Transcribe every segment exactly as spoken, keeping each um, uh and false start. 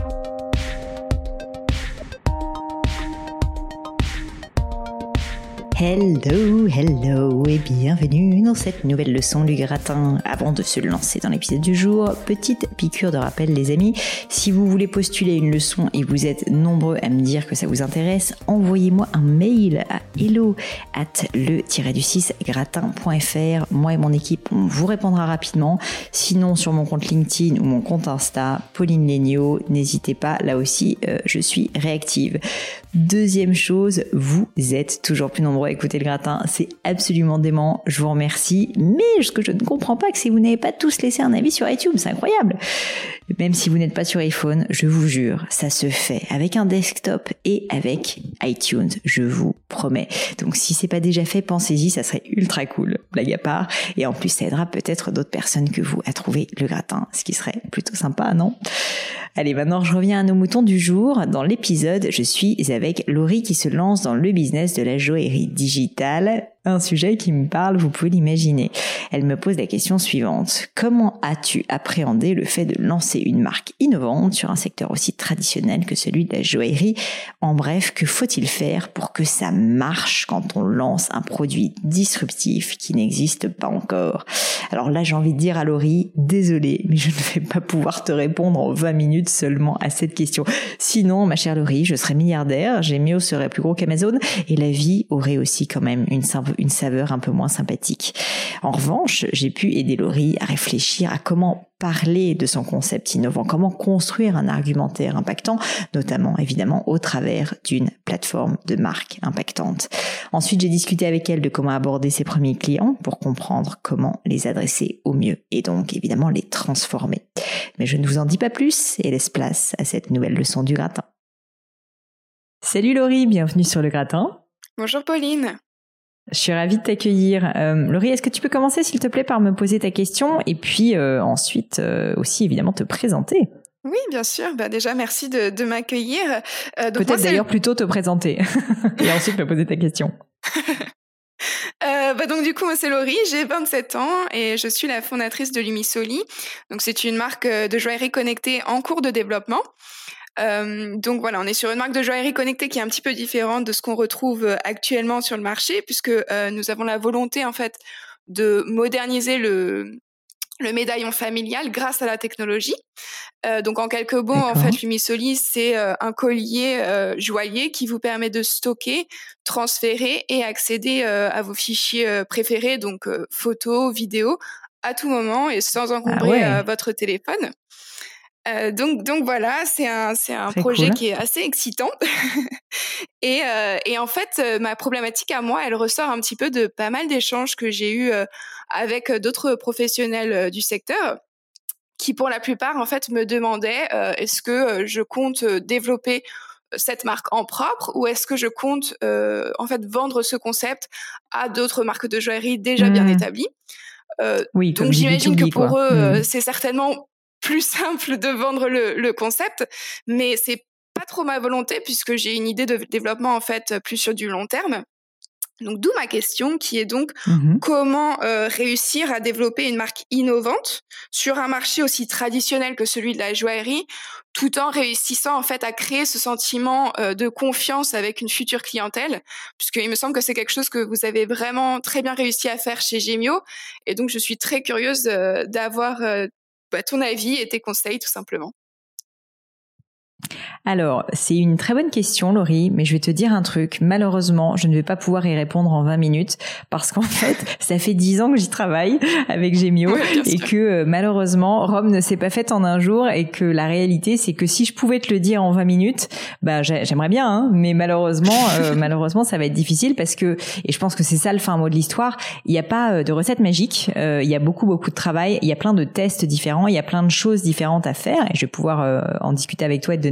Hello, hello et bienvenue dans cette nouvelle leçon du gratin. Avant de se lancer dans l'épisode du jour, petite piqûre de rappel les amis, si vous voulez postuler une leçon et vous êtes nombreux à me dire que ça vous intéresse, envoyez-moi un mail à hello at le du six gratin point f r. Moi et mon équipe, on vous répondra rapidement. Sinon sur mon compte LinkedIn ou mon compte Insta, Pauline Léniaud, n'hésitez pas, là aussi euh, je suis réactive. Deuxième chose, vous êtes toujours plus nombreux à écouter le gratin, c'est absolument dément, je vous remercie, mais ce que je ne comprends pas, c'est que si vous n'avez pas tous laissé un avis sur iTunes, c'est incroyable. Même si vous n'êtes pas sur iPhone, je vous jure, ça se fait avec un desktop et avec iTunes, je vous promets. Donc si c'est pas déjà fait, pensez-y, ça serait ultra cool, blague à part, et en plus ça aidera peut-être d'autres personnes que vous à trouver le gratin, ce qui serait plutôt sympa, non ? Allez, maintenant je reviens à nos moutons du jour. Dans l'épisode, je suis avec Laurie qui se lance dans le business de la joaillerie digitale. Un sujet qui me parle, vous pouvez l'imaginer. Elle me pose la question suivante. Comment as-tu appréhendé le fait de lancer une marque innovante sur un secteur aussi traditionnel que celui de la joaillerie ? En bref, que faut-il faire pour que ça marche quand on lance un produit disruptif qui n'existe pas encore ? Alors là, j'ai envie de dire à Laurie, désolée, mais je ne vais pas pouvoir te répondre en vingt minutes seulement à cette question. Sinon, ma chère Laurie, je serais milliardaire, Gemio serait plus gros qu'Amazon et la vie aurait aussi quand même une simple une saveur un peu moins sympathique. En revanche, j'ai pu aider Laurie à réfléchir à comment parler de son concept innovant, comment construire un argumentaire impactant, notamment évidemment au travers d'une plateforme de marque impactante. Ensuite, j'ai discuté avec elle de comment aborder ses premiers clients pour comprendre comment les adresser au mieux et donc évidemment les transformer. Mais je ne vous en dis pas plus et laisse place à cette nouvelle leçon du gratin. Salut Laurie, bienvenue sur le gratin. Bonjour Pauline. Je suis ravie de t'accueillir. Euh, Laurie, est-ce que tu peux commencer, s'il te plaît, par me poser ta question et puis euh, ensuite euh, aussi, évidemment, te présenter ? Oui, bien sûr. Bah, déjà, merci de, de m'accueillir. Euh, donc Peut-être moi, d'ailleurs plutôt te présenter et ensuite me poser ta question. Euh, bah donc du coup moi c'est Laurie, j'ai vingt-sept ans et je suis la fondatrice de Lumisoli. Donc c'est une marque de joaillerie connectée en cours de développement. Euh, donc voilà, on est sur une marque de joaillerie connectée qui est un petit peu différente de ce qu'on retrouve actuellement sur le marché, puisque euh, nous avons la volonté en fait de moderniser le le médaillon familial grâce à la technologie. Euh, donc en quelques mots, en fait, Lumisoli, c'est euh, un collier euh, joaillier qui vous permet de stocker, transférer et accéder euh, à vos fichiers euh, préférés, donc euh, photos, vidéos, à tout moment et sans encombrer ah ouais. euh, votre téléphone. Euh, donc, donc voilà, c'est un, c'est un projet cool. qui est assez excitant. et, euh, et en fait, euh, ma problématique à moi, elle ressort un petit peu de pas mal d'échanges que j'ai eus euh, avec d'autres professionnels euh, du secteur, qui pour la plupart, en fait, me demandaient euh, est-ce que euh, je compte développer cette marque en propre ou est-ce que je compte euh, en fait vendre ce concept à d'autres marques de joaillerie déjà mmh. bien établies. Euh, oui, donc j'imagine B deux B, que pour quoi. eux, mmh. c'est certainement plus simple de vendre le, le concept, mais c'est pas trop ma volonté puisque j'ai une idée de développement en fait plus sur du long terme. Donc d'où ma question qui est donc mmh. comment euh, réussir à développer une marque innovante sur un marché aussi traditionnel que celui de la joaillerie, tout en réussissant en fait à créer ce sentiment euh, de confiance avec une future clientèle, puisqu'il me semble que c'est quelque chose que vous avez vraiment très bien réussi à faire chez Gemio, et donc je suis très curieuse euh, d'avoir euh, bah, ton avis et tes conseils tout simplement. Alors, c'est une très bonne question, Laurie, mais je vais te dire un truc. Malheureusement, je ne vais pas pouvoir y répondre en vingt minutes parce qu'en fait, ça fait dix ans que j'y travaille avec Gemio oui, et sûr. que euh, malheureusement, Rome ne s'est pas faite en un jour et que la réalité, c'est que si je pouvais te le dire en vingt minutes, bah j'aimerais bien, hein, mais malheureusement, euh, malheureusement, ça va être difficile parce que, et je pense que c'est ça le fin mot de l'histoire, il n'y a pas de recette magique, euh, il y a beaucoup, beaucoup de travail, il y a plein de tests différents, il y a plein de choses différentes à faire et je vais pouvoir euh, en discuter avec toi et te donner des conseils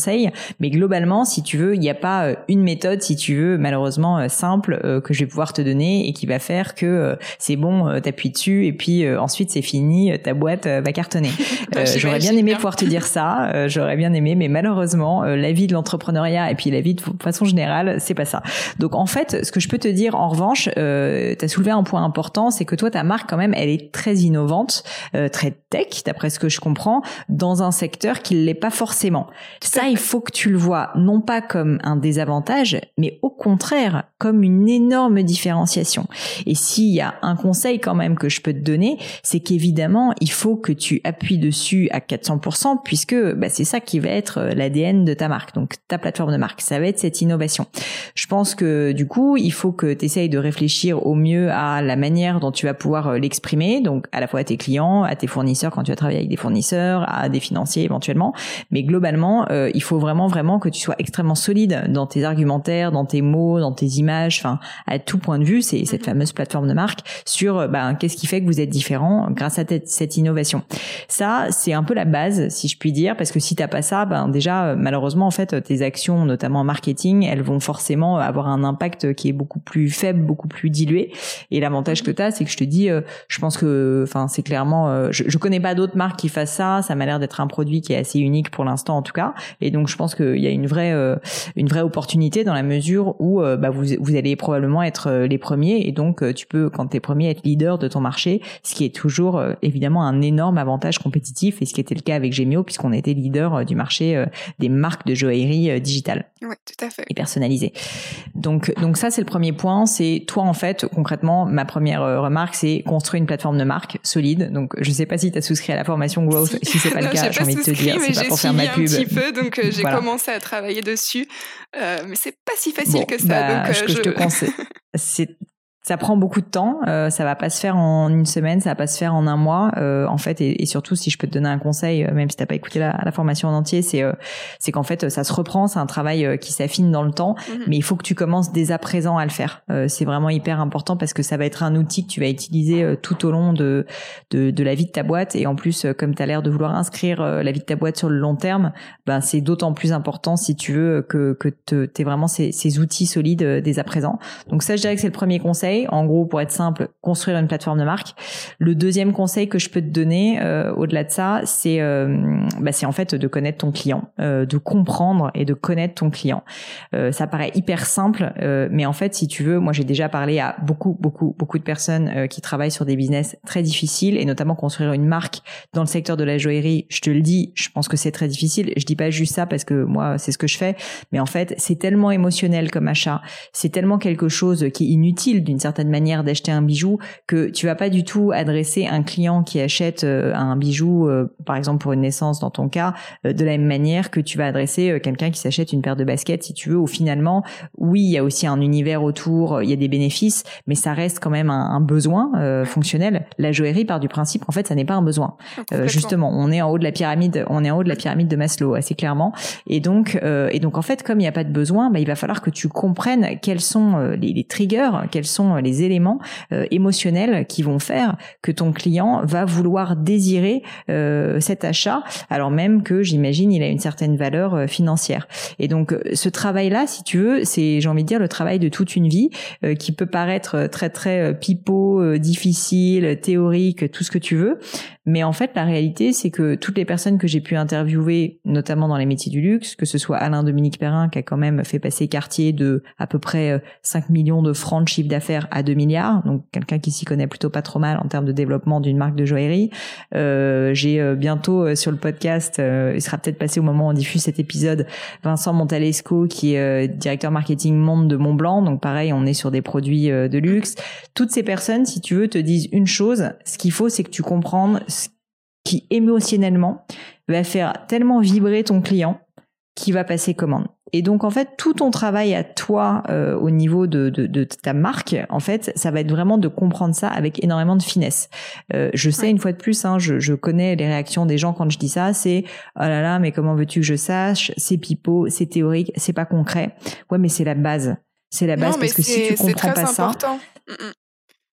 conseils. Mais globalement, si tu veux, il n'y a pas euh, une méthode, si tu veux, malheureusement euh, simple, euh, que je vais pouvoir te donner et qui va faire que euh, c'est bon, euh, t'appuies dessus et puis euh, ensuite c'est fini, ta boîte euh, va cartonner. Euh, j'aurais bien aimé bien. pouvoir te dire ça, euh, j'aurais bien aimé, mais malheureusement, euh, la vie de l'entrepreneuriat et puis la vie de façon générale, c'est pas ça. Donc en fait, ce que je peux te dire en revanche, euh, t'as soulevé un point important, c'est que toi, ta marque quand même, elle est très innovante, euh, très tech, d'après ce que je comprends, dans un secteur qui l'est pas forcément. Ça, il faut que tu le vois, non pas comme un désavantage, mais au contraire, comme une énorme différenciation. Et s'il y a un conseil quand même que je peux te donner, c'est qu'évidemment, il faut que tu appuies dessus à quatre cents pour cent, puisque bah, c'est ça qui va être l'A D N de ta marque, donc ta plateforme de marque. Ça va être cette innovation. Je pense que du coup, il faut que tu essayes de réfléchir au mieux à la manière dont tu vas pouvoir l'exprimer, donc à la fois à tes clients, à tes fournisseurs quand tu vas travailler avec des fournisseurs, à des financiers éventuellement. Mais globalement, euh, il faut vraiment, vraiment que tu sois extrêmement solide dans tes argumentaires, dans tes mots, dans tes images, enfin, à tout point de vue, c'est cette fameuse plateforme de marque sur ben, qu'est-ce qui fait que vous êtes différent grâce à cette innovation. Ça, c'est un peu la base, si je puis dire, parce que si t'as pas ça, ben déjà, malheureusement, en fait, tes actions, notamment en marketing, elles vont forcément avoir un impact qui est beaucoup plus faible, beaucoup plus dilué. Et l'avantage que t'as, c'est que je te dis, euh, je pense que, enfin, c'est clairement, euh, je, je connais pas d'autres marques qui fassent ça. Ça m'a l'air d'être un produit qui est assez unique pour l'instant, en tout cas. Et donc, je pense qu'il y a une vraie, euh, une vraie opportunité dans la mesure où, euh, bah, vous, vous allez probablement être les premiers. Et donc, tu peux, quand t'es premier, être leader de ton marché, ce qui est toujours, euh, évidemment, un énorme avantage compétitif, et ce qui était le cas avec Gemio, puisqu'on était leader euh, du marché euh, des marques de joaillerie euh, digitale. Oui, tout à fait. Et personnalisée. Donc, donc ça, c'est le premier point. C'est toi, en fait, concrètement, ma première euh, remarque, c'est construire une plateforme de marque solide. Donc, je sais pas si tu as souscrit à la formation Growth. Si, si c'est pas non, le cas, j'ai envie de te dire, c'est pas pour faire ma pub. J'ai suivi un petit peu, donc euh, j'ai voilà. commencé à travailler dessus. Euh, mais c'est pas si facile bon, que ça. Bah, donc, euh, ce que je... je te conseille, c'est ça prend beaucoup de temps, euh, ça va pas se faire en une semaine, ça va pas se faire en un mois, euh, en fait, et, et surtout si je peux te donner un conseil, euh, même si t'as pas écouté la, la formation en entier, c'est euh, c'est qu'en fait ça se reprend, c'est un travail euh, qui s'affine dans le temps, mm-hmm. mais il faut que tu commences dès à présent à le faire. Euh, c'est vraiment hyper important parce que ça va être un outil que tu vas utiliser euh, tout au long de, de de la vie de ta boîte, et en plus euh, comme t'as l'air de vouloir inscrire euh, la vie de ta boîte sur le long terme, ben c'est d'autant plus important si tu veux que que te, t'aies vraiment ces, ces outils solides euh, dès à présent. Donc ça, je dirais que c'est le premier conseil. En gros, pour être simple, construire une plateforme de marque. Le deuxième conseil que je peux te donner, euh, au-delà de ça, c'est, euh, bah, c'est en fait de connaître ton client, euh, de comprendre et de connaître ton client. Euh, ça paraît hyper simple, euh, mais en fait, si tu veux, moi j'ai déjà parlé à beaucoup, beaucoup, beaucoup de personnes euh, qui travaillent sur des business très difficiles, et notamment construire une marque dans le secteur de la joaillerie. Je te le dis, je pense que c'est très difficile. Je dis pas juste ça parce que moi c'est ce que je fais, mais en fait, c'est tellement émotionnel comme achat, c'est tellement quelque chose qui est inutile d'une certaine manière d'acheter un bijou, que tu vas pas du tout adresser un client qui achète euh, un bijou, euh, par exemple pour une naissance dans ton cas, euh, de la même manière que tu vas adresser euh, quelqu'un qui s'achète une paire de baskets, si tu veux, où finalement, oui, il y a aussi un univers autour, il y a des bénéfices, mais ça reste quand même un, un besoin euh, fonctionnel. La joaillerie part du principe qu'en fait, ça n'est pas un besoin. Euh, justement, on est en haut de la pyramide, on est en haut de la pyramide de Maslow, assez clairement. Et donc, euh, et donc en fait, comme il n'y a pas de besoin, bah, il va falloir que tu comprennes quels sont euh, les, les triggers, quels sont les éléments euh, émotionnels qui vont faire que ton client va vouloir désirer euh, cet achat, alors même que j'imagine il a une certaine valeur euh, financière. Et donc ce travail-là, si tu veux, c'est, j'ai envie de dire, le travail de toute une vie, euh, qui peut paraître très très euh, pipeau, euh, difficile, théorique, tout ce que tu veux, mais en fait la réalité c'est que toutes les personnes que j'ai pu interviewer, notamment dans les métiers du luxe, que ce soit Alain-Dominique Perrin qui a quand même fait passer Cartier de à peu près cinq millions de francs de chiffre d'affaires à deux milliards, donc quelqu'un qui s'y connaît plutôt pas trop mal en termes de développement d'une marque de joaillerie. Euh, j'ai euh, bientôt euh, sur le podcast, euh, il sera peut-être passé au moment où on diffuse cet épisode, Vincent Montalesco qui est euh, directeur marketing monde de Montblanc, donc pareil, on est sur des produits euh, de luxe. Toutes ces personnes, si tu veux, te disent une chose, ce qu'il faut c'est que tu comprennes ce qui émotionnellement va faire tellement vibrer ton client qui va passer commande. Et donc en fait tout ton travail à toi euh, au niveau de, de, de ta marque, en fait ça va être vraiment de comprendre ça avec énormément de finesse. Euh, je sais, ouais. Une fois de plus, hein, je, je connais les réactions des gens quand je dis ça, c'est oh là là mais comment veux-tu que je sache, c'est pipeau, c'est théorique, c'est pas concret. Ouais mais c'est la base, c'est la base, non, parce que si tu comprends pas important. ça. Mm-mm.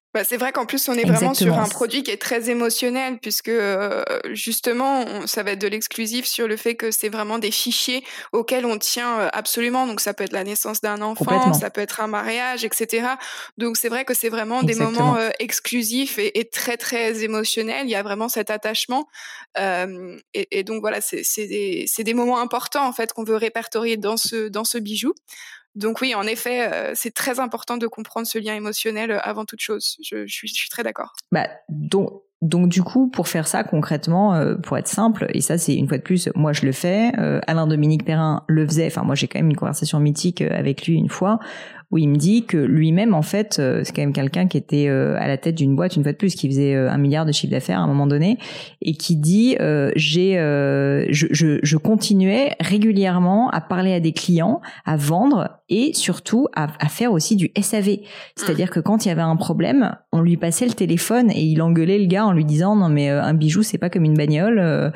Bah, c'est vrai qu'en plus, on est Exactement. vraiment sur un produit qui est très émotionnel puisque euh, justement, on, ça va être de l'exclusif sur le fait que c'est vraiment des fichiers auxquels on tient euh, absolument. Donc, ça peut être la naissance d'un enfant, ça peut être un mariage, et cetera. Donc, c'est vrai que c'est vraiment Exactement. des moments euh, exclusifs et, et très, très émotionnels. Il y a vraiment cet attachement. Euh, et, et donc, voilà, c'est, c'est, des, c'est des moments importants en fait qu'on veut répertorier dans ce, dans ce bijou. Donc oui, en effet, euh, c'est très important de comprendre ce lien émotionnel euh, avant toute chose. Je, je, suis, je suis très d'accord. Bah, donc, donc du coup, pour faire ça concrètement, euh, pour être simple, et ça c'est une fois de plus, moi je le fais, euh, Alain-Dominique Perrin le faisait, enfin moi j'ai quand même une conversation mythique avec lui une fois, où il me dit que lui-même, en fait, euh, c'est quand même quelqu'un qui était euh, à la tête d'une boîte, une fois de plus, qui faisait euh, un milliard de chiffre d'affaires à un moment donné, et qui dit euh, j'ai, euh, je, je, je continuais régulièrement à parler à des clients, à vendre et surtout à, à faire aussi du S A V. C'est-à-dire que quand il y avait un problème, on lui passait le téléphone et il engueulait le gars en lui disant non mais euh, un bijou c'est pas comme une bagnole, euh,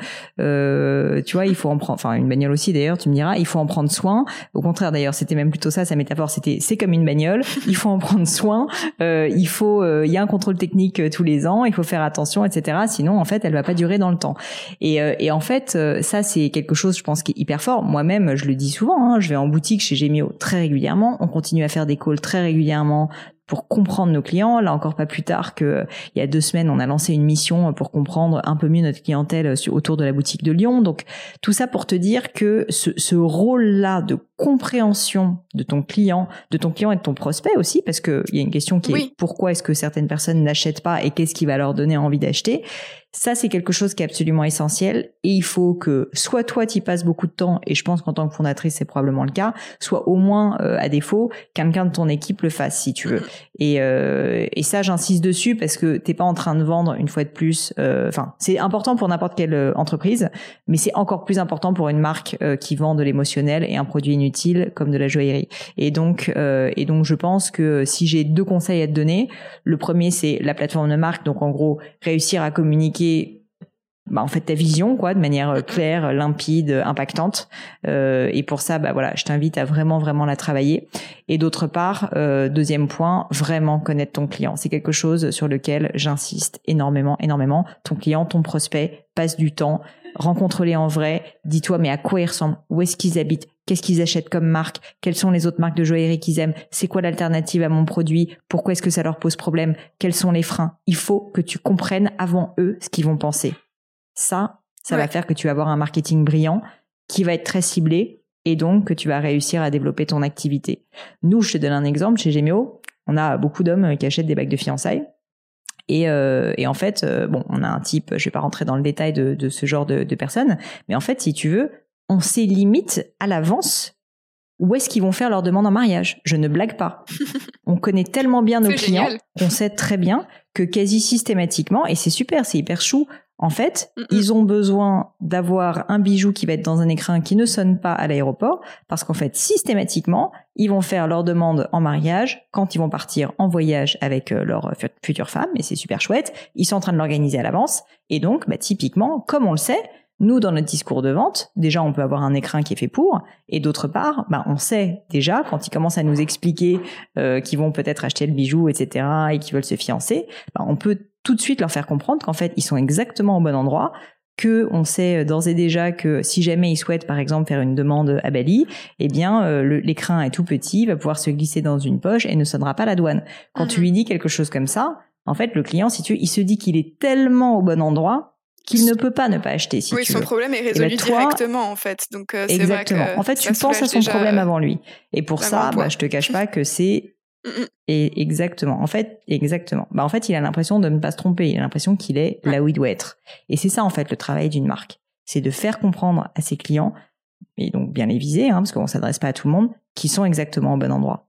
euh, tu vois il faut en prendre, enfin une bagnole aussi d'ailleurs tu me diras, il faut en prendre soin. Au contraire d'ailleurs c'était même plutôt ça sa métaphore, c'était c'est comme une bagnole, il faut en prendre soin, euh, il faut, euh, il y a un contrôle technique euh, tous les ans, il faut faire attention, et cetera. Sinon, en fait, elle va pas durer dans le temps. Et, euh, et en fait, euh, ça c'est quelque chose, je pense, qui est hyper fort. Moi-même, je le dis souvent, hein, je vais en boutique chez Gemio très régulièrement, on continue à faire des calls très régulièrement pour comprendre nos clients. Là encore pas plus tard que il y a deux semaines, on a lancé une mission pour comprendre un peu mieux notre clientèle autour de la boutique de Lyon. Donc tout ça pour te dire que ce, ce rôle-là de compréhension de ton client, de ton client et de ton prospect aussi, parce que il y a une question qui oui. est pourquoi est-ce que certaines personnes n'achètent pas et qu'est-ce qui va leur donner envie d'acheter. Ça, c'est quelque chose qui est absolument essentiel et il faut que soit toi, tu y passes beaucoup de temps, et je pense qu'en tant que fondatrice, c'est probablement le cas, soit au moins, euh, à défaut, quelqu'un de ton équipe le fasse, si tu veux. Et, euh, et ça, j'insiste dessus parce que t'es pas en train de vendre, une fois de plus, enfin, euh, c'est important pour n'importe quelle entreprise, mais c'est encore plus important pour une marque euh, qui vend de l'émotionnel et un produit inutile comme de la joaillerie. Et donc, euh, et donc, je pense que si j'ai deux conseils à te donner, le premier, c'est la plateforme de marque, donc en gros, réussir à communiquer bah en fait ta vision quoi de manière claire, limpide, impactante euh, et pour ça bah voilà je t'invite à vraiment vraiment la travailler. Et d'autre part euh, deuxième point, vraiment connaître ton client, c'est quelque chose sur lequel j'insiste énormément énormément. Ton client, ton prospect, passe du temps, rencontre-les en vrai, dis-toi mais à quoi ils ressemblent, où est-ce qu'ils habitent, qu'est-ce qu'ils achètent comme marque, quelles sont les autres marques de joaillerie qu'ils aiment, c'est quoi l'alternative à mon produit, pourquoi est-ce que ça leur pose problème, quels sont les freins. Il faut que tu comprennes avant eux ce qu'ils vont penser. Ça, ça ouais. va faire que tu vas avoir un marketing brillant qui va être très ciblé et donc que tu vas réussir à développer ton activité. Nous, je te donne un exemple, chez Gemio, on a beaucoup d'hommes qui achètent des bagues de fiançailles. Et, euh, et en fait, euh, bon, on a un type, je vais pas rentrer dans le détail de, de ce genre de, de personnes, mais en fait, si tu veux, on sait limite à l'avance où est-ce qu'ils vont faire leur demande en mariage. Je ne blague pas. On connaît tellement bien nos c'est clients génial. Qu'on sait très bien que quasi systématiquement, et c'est super, c'est hyper chou, en fait, Mm-mm. ils ont besoin d'avoir un bijou qui va être dans un écrin qui ne sonne pas à l'aéroport, parce qu'en fait, systématiquement, ils vont faire leur demande en mariage quand ils vont partir en voyage avec leur future femme, et c'est super chouette. Ils sont en train de l'organiser à l'avance, et donc, bah, typiquement, comme on le sait, nous, dans notre discours de vente, déjà, on peut avoir un écrin qui est fait pour, et d'autre part, bah, on sait déjà, quand ils commencent à nous expliquer euh, qu'ils vont peut-être acheter le bijou, et cetera, et qu'ils veulent se fiancer, bah, on peut tout de suite leur faire comprendre qu'en fait, ils sont exactement au bon endroit, que on sait d'ores et déjà que si jamais ils souhaitent, par exemple, faire une demande à Bali, eh bien, euh, le, l'écrin est tout petit, il va pouvoir se glisser dans une poche et ne sonnera pas la douane. Quand mmh. tu lui dis quelque chose comme ça, en fait, le client, si tu veux, il se dit qu'il est tellement au bon endroit qu'il ne peut pas ne pas acheter, si oui, tu son veux. problème est résolu toi, directement, en fait. Donc, euh, c'est exactement. vrai que en fait, tu penses à son problème avant lui. Et pour ça, bah, je te cache pas que c'est Mm-mm. et exactement. En fait, exactement. Bah, en fait, il a l'impression de ne pas se tromper. Il a l'impression qu'il est ouais. là où il doit être. Et c'est ça, en fait, le travail d'une marque. C'est de faire comprendre à ses clients, et donc bien les viser, hein, parce qu'on s'adresse pas à tout le monde, qui sont exactement au bon endroit.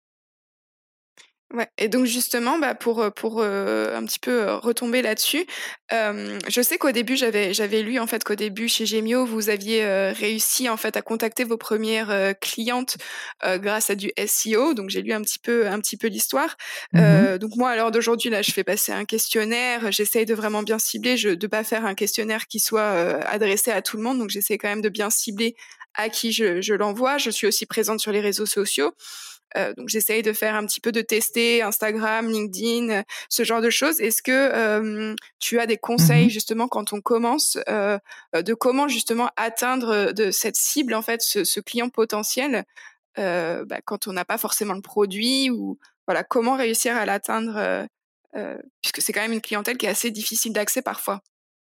Ouais. Et donc justement, bah pour pour euh, un petit peu retomber là-dessus, euh, je sais qu'au début j'avais j'avais lu en fait qu'au début chez Gemio vous aviez euh, réussi en fait à contacter vos premières euh, clientes euh, grâce à du S E O. Donc j'ai lu un petit peu un petit peu l'histoire. Mm-hmm. Euh, donc moi à l'heure d'aujourd'hui là, je fais passer un questionnaire. J'essaye de vraiment bien cibler, je, de pas faire un questionnaire qui soit euh, adressé à tout le monde. Donc j'essaie quand même de bien cibler à qui je, je l'envoie. Je suis aussi présente sur les réseaux sociaux. Euh, donc j'essaye de faire un petit peu de tester Instagram, LinkedIn, ce genre de choses. Est-ce que euh, tu as des conseils Mhm. justement quand on commence euh, de comment justement atteindre de cette cible en fait, ce, ce client potentiel euh, bah, quand on n'a pas forcément le produit ou voilà comment réussir à l'atteindre euh, euh, puisque c'est quand même une clientèle qui est assez difficile d'accès parfois.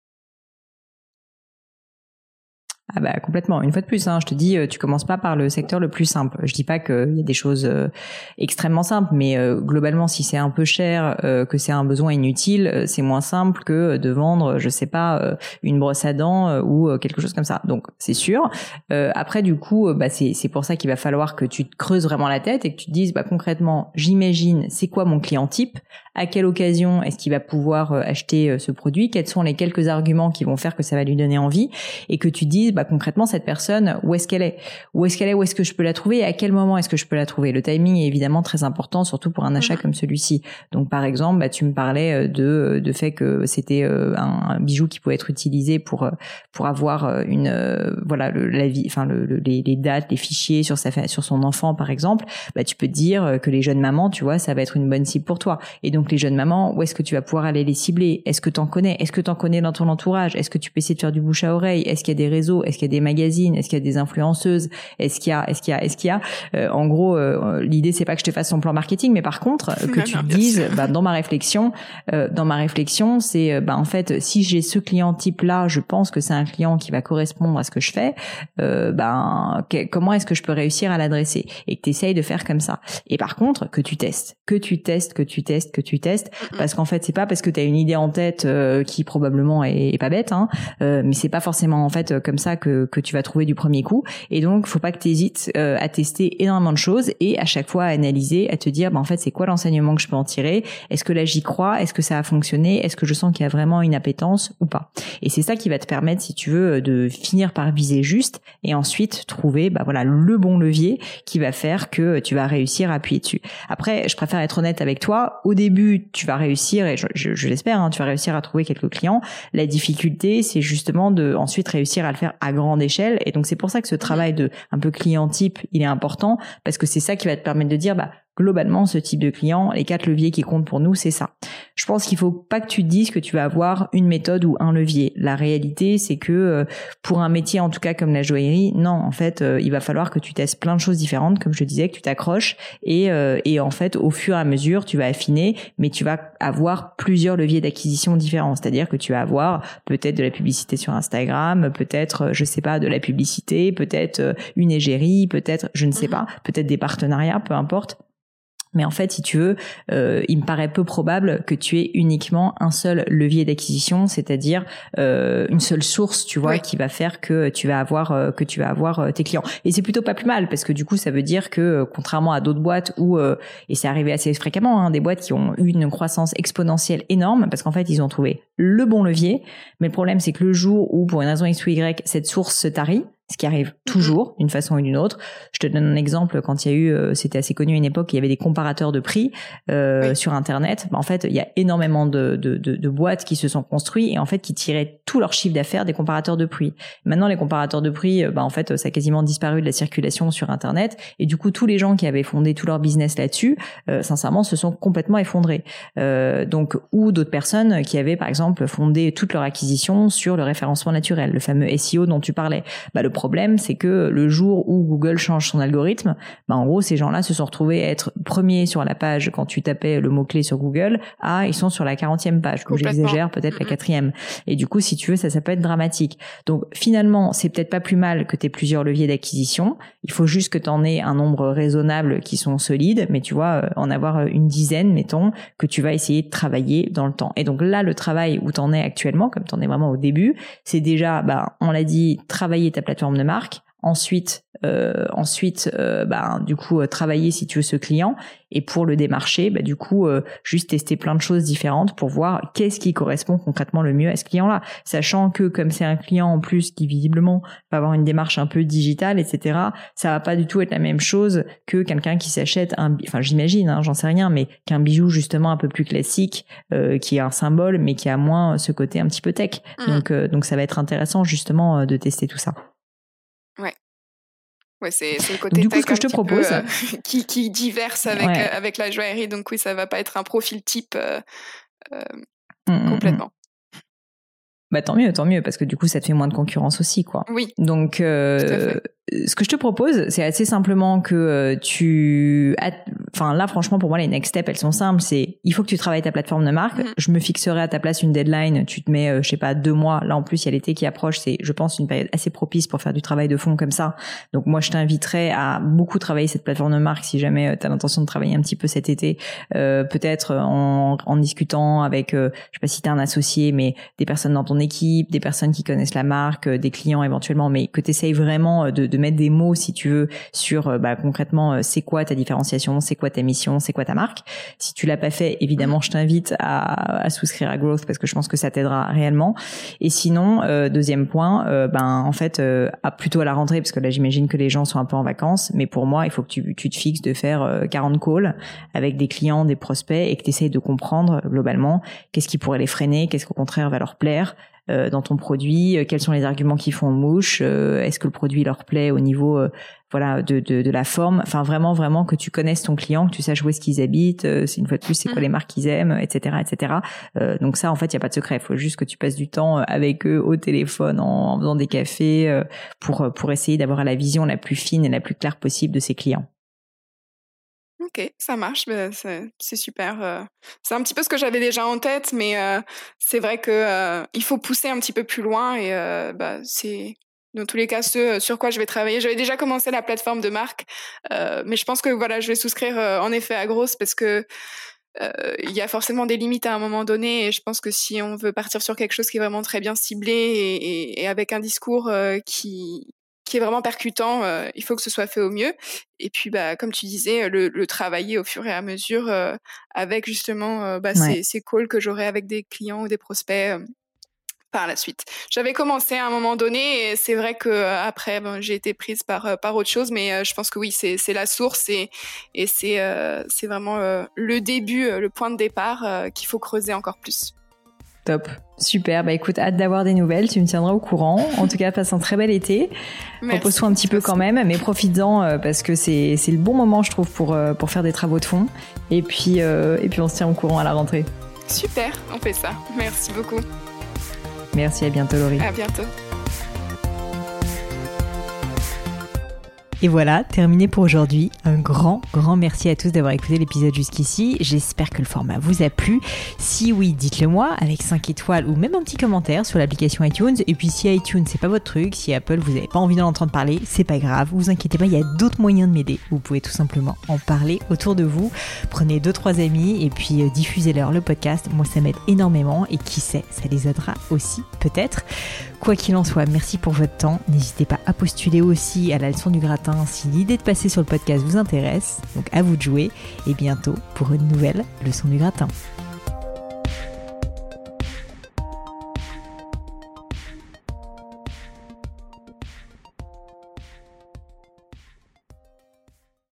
Ah bah complètement. Une fois de plus, hein, je te dis, euh, tu commences pas par le secteur le plus simple. Je dis pas qu'il y a des choses euh, extrêmement simples, mais euh, globalement, si c'est un peu cher, euh, que c'est un besoin inutile, euh, c'est moins simple que de vendre, je sais pas, euh, une brosse à dents euh, ou euh, quelque chose comme ça. Donc c'est sûr. Euh, après, du coup, euh, bah c'est c'est pour ça qu'il va falloir que tu te creuses vraiment la tête et que tu te dises, bah concrètement, j'imagine, c'est quoi mon client type, à quelle occasion est-ce qu'il va pouvoir euh, acheter euh, ce produit, quels sont les quelques arguments qui vont faire que ça va lui donner envie, et que tu te dises bah concrètement cette personne où est-ce qu'elle est où est-ce qu'elle est où est-ce que je peux la trouver et à quel moment est-ce que je peux la trouver. Le timing est évidemment très important, surtout pour un achat mmh. comme celui-ci. Donc par exemple bah tu me parlais de de fait que c'était un, un bijou qui pouvait être utilisé pour pour avoir une voilà le la vie enfin le, le les, les dates, les fichiers sur sa sur son enfant par exemple. Bah tu peux te dire que les jeunes mamans, tu vois, ça va être une bonne cible pour toi. Et donc les jeunes mamans, où est-ce que tu vas pouvoir aller les cibler? Est-ce que t'en connais? Est-ce que t'en connais dans ton entourage? Est-ce que tu peux essayer de faire du bouche à oreille? Est-ce qu'il y a des réseaux? Est-ce qu'il y a des magazines? Est-ce qu'il y a des influenceuses? Est-ce qu'il y a, est-ce qu'il y a, est-ce qu'il y a, euh, en gros, euh, l'idée c'est pas que je te fasse ton plan marketing, mais par contre euh, que non, tu non, te dises, bah, dans ma réflexion, euh, dans ma réflexion, c'est, bah en fait, si j'ai ce client type là, je pense que c'est un client qui va correspondre à ce que je fais. Euh, bah, que, comment est-ce que je peux réussir à l'adresser? Et que tu essayes de faire comme ça. Et par contre, que tu testes, que tu testes, que tu testes, que tu testes, mm-hmm. parce qu'en fait, c'est pas parce que tu as une idée en tête euh, qui probablement est, est pas bête, hein, euh, mais c'est pas forcément en fait comme ça que que tu vas trouver du premier coup. Et donc faut pas que tu hésites euh, à tester énormément de choses et à chaque fois à analyser, à te dire bah en fait c'est quoi l'enseignement que je peux en tirer, est-ce que là j'y crois, est-ce que ça a fonctionné, est-ce que je sens qu'il y a vraiment une appétence ou pas. Et c'est ça qui va te permettre, si tu veux, de finir par viser juste et ensuite trouver bah voilà le bon levier qui va faire que tu vas réussir à appuyer dessus. Après je préfère être honnête avec toi, au début tu vas réussir et je, je, je l'espère hein, tu vas réussir à trouver quelques clients. La difficulté c'est justement de ensuite réussir à le faire à grande échelle. Et donc c'est pour ça que ce travail de un peu client type il est important, parce que c'est ça qui va te permettre de dire bah globalement ce type de client, les quatre leviers qui comptent pour nous c'est ça. Je pense qu'il faut pas que tu te dises que tu vas avoir une méthode ou un levier. La réalité c'est que euh, pour un métier en tout cas comme la joaillerie, non en fait euh, il va falloir que tu testes plein de choses différentes, comme je disais, que tu t'accroches et euh, et en fait au fur et à mesure tu vas affiner, mais tu vas avoir plusieurs leviers d'acquisition différents. C'est-à-dire que tu vas avoir peut-être de la publicité sur Instagram, peut-être je sais pas de la publicité, peut-être une égérie, peut-être je ne sais pas, peut-être des partenariats, peu importe. Mais en fait, si tu veux, euh, il me paraît peu probable que tu aies uniquement un seul levier d'acquisition, c'est-à-dire euh, une seule source, tu vois, oui. qui va faire que tu vas avoir euh, que tu vas avoir euh, tes clients. Et c'est plutôt pas plus mal parce que du coup, ça veut dire que euh, contrairement à d'autres boîtes où euh, et c'est arrivé assez fréquemment, hein, des boîtes qui ont eu une croissance exponentielle énorme parce qu'en fait, ils ont trouvé le bon levier. Mais le problème, c'est que le jour où, pour une raison X ou Y, cette source se tarit, ce qui arrive toujours d'une façon ou d'une autre. Je te donne un exemple, quand il y a eu, euh, c'était assez connu à une époque, il y avait des comparateurs de prix euh, oui. sur Internet. Bah, en fait, il y a énormément de, de, de, de boîtes qui se sont construites et en fait qui tiraient tout leur chiffre d'affaires des comparateurs de prix. Maintenant, les comparateurs de prix, bah, en fait, ça a quasiment disparu de la circulation sur Internet et du coup, tous les gens qui avaient fondé tout leur business là-dessus, euh, sincèrement, se sont complètement effondrés. Euh, donc, ou d'autres personnes qui avaient, par exemple, fondé toute leur acquisition sur le référencement naturel, le fameux S E O dont tu parlais. Bah, le problème, c'est que le jour où Google change son algorithme, bah en gros, ces gens-là se sont retrouvés à être premiers sur la page quand tu tapais le mot-clé sur Google, à ils sont sur la quarantième page, ou j'exagère, peut-être la quatrième. Et du coup, si tu veux, ça, ça peut être dramatique. Donc finalement, c'est peut-être pas plus mal que tu aies plusieurs leviers d'acquisition. Il faut juste que tu en aies un nombre raisonnable qui sont solides, mais tu vois, en avoir une dizaine, mettons, que tu vas essayer de travailler dans le temps. Et donc là, le travail où tu en es actuellement, comme tu en es vraiment au début, c'est déjà, bah, on l'a dit, travailler ta plateforme de marque, ensuite euh, ensuite euh, bah du coup euh, travailler si tu veux ce client, et pour le démarcher bah du coup euh, juste tester plein de choses différentes pour voir qu'est-ce qui correspond concrètement le mieux à ce client-là, sachant que comme c'est un client en plus qui visiblement va avoir une démarche un peu digitale, etc., ça va pas du tout être la même chose que quelqu'un qui s'achète un, enfin j'imagine, hein, j'en sais rien, mais qu'un bijou justement un peu plus classique, euh, qui est un symbole mais qui a moins ce côté un petit peu tech. Mmh. Donc euh, donc ça va être intéressant justement de tester tout ça. Ouais. Ouais, c'est, c'est le côté donc, du coup, tech ce que je te un petit propose, peu, euh, qui, qui diverse avec, ouais. euh, avec la joaillerie. Donc oui, ça va pas être un profil type euh, euh, Mmh, mmh, mmh. complètement. Bah tant mieux, tant mieux, parce que du coup, ça te fait moins de concurrence aussi, quoi. Oui. Donc, euh, ce que je te propose, c'est assez simplement que euh, tu... Enfin, là, franchement, pour moi, les next steps, elles sont simples. C'est, il faut que tu travailles ta plateforme de marque. Mm-hmm. Je me fixerai à ta place une deadline. Tu te mets, euh, je sais pas, deux mois. Là, en plus, il y a l'été qui approche. C'est, je pense, une période assez propice pour faire du travail de fond comme ça. Donc, moi, je t'inviterai à beaucoup travailler cette plateforme de marque si jamais tu as l'intention de travailler un petit peu cet été. Euh, peut-être en, en discutant avec, euh, je sais pas si tu as un associé, mais des personnes dans ton équipe, des personnes qui connaissent la marque, des clients éventuellement, mais que tu essayes vraiment de, de mettre des mots, si tu veux, sur bah, concrètement, c'est quoi ta différenciation, c'est quoi ta mission, c'est quoi ta marque. Si tu l'as pas fait, évidemment, je t'invite à, à souscrire à Growth parce que je pense que ça t'aidera réellement. Et sinon, euh, deuxième point, euh, ben en fait, euh, à, plutôt à la rentrée, parce que là, j'imagine que les gens sont un peu en vacances, mais pour moi, il faut que tu, tu te fixes de faire euh, quarante calls avec des clients, des prospects, et que tu essayes de comprendre globalement qu'est-ce qui pourrait les freiner, qu'est-ce qu'au contraire va leur plaire euh, dans ton produit, euh, quels sont les arguments qui font mouche, euh, est-ce que le produit leur plaît au niveau euh, voilà de, de de la forme, enfin vraiment vraiment que tu connaisses ton client, que tu saches où est-ce qu'ils habitent, euh, c'est une fois de plus c'est quoi les marques qu'ils aiment, etc etc. Euh, donc ça en fait il y a pas de secret, il faut juste que tu passes du temps avec eux au téléphone en, en faisant des cafés euh, pour pour essayer d'avoir la vision la plus fine et la plus claire possible de ses clients. Ok, ça marche, bah, c'est, c'est super. Euh, c'est un petit peu ce que j'avais déjà en tête, mais euh, c'est vrai que euh, il faut pousser un petit peu plus loin et euh, bah, c'est dans tous les cas ce sur quoi je vais travailler. J'avais déjà commencé la plateforme de marque, euh, mais je pense que voilà, je vais souscrire euh, en effet à Growth parce que euh, il y a forcément des limites à un moment donné et je pense que si on veut partir sur quelque chose qui est vraiment très bien ciblé et, et, et avec un discours euh, qui qui est vraiment percutant, euh, il faut que ce soit fait au mieux. Et puis, bah, comme tu disais, le, le travailler au fur et à mesure euh, avec justement euh, bah, Ouais. ces, ces calls que j'aurai avec des clients ou des prospects euh, par la suite. J'avais commencé à un moment donné et c'est vrai que euh, après, bon, j'ai été prise par euh, par autre chose, mais euh, je pense que oui, c'est c'est la source et et c'est euh, c'est vraiment euh, le début, euh, le point de départ euh, qu'il faut creuser encore plus. Top, super. Bah écoute, hâte d'avoir des nouvelles. Tu me tiendras au courant. En tout cas, passe un très bel été. Repose-toi un petit peu quand même, mais profites-en euh, parce que c'est c'est le bon moment, je trouve, pour euh, pour faire des travaux de fond. Et puis euh, et puis on se tient au courant à la rentrée. Super, on fait ça. Merci beaucoup. Merci, à bientôt Laurie. À bientôt. Et voilà, terminé pour aujourd'hui. Un grand, grand merci à tous d'avoir écouté l'épisode jusqu'ici. J'espère que le format vous a plu. Si oui, dites-le moi avec cinq étoiles ou même un petit commentaire sur l'application iTunes. Et puis si iTunes, c'est pas votre truc, si Apple, vous n'avez pas envie d'en entendre parler, c'est pas grave. Vous inquiétez pas, il y a d'autres moyens de m'aider. Vous pouvez tout simplement en parler autour de vous. Prenez deux, trois amis et puis euh, diffusez-leur le podcast. Moi, ça m'aide énormément et qui sait, ça les aidera aussi, peut-être. Quoi qu'il en soit, merci pour votre temps. N'hésitez pas à postuler aussi à la leçon du gratin si l'idée de passer sur le podcast vous intéresse. Donc à vous de jouer et bientôt pour une nouvelle leçon du gratin.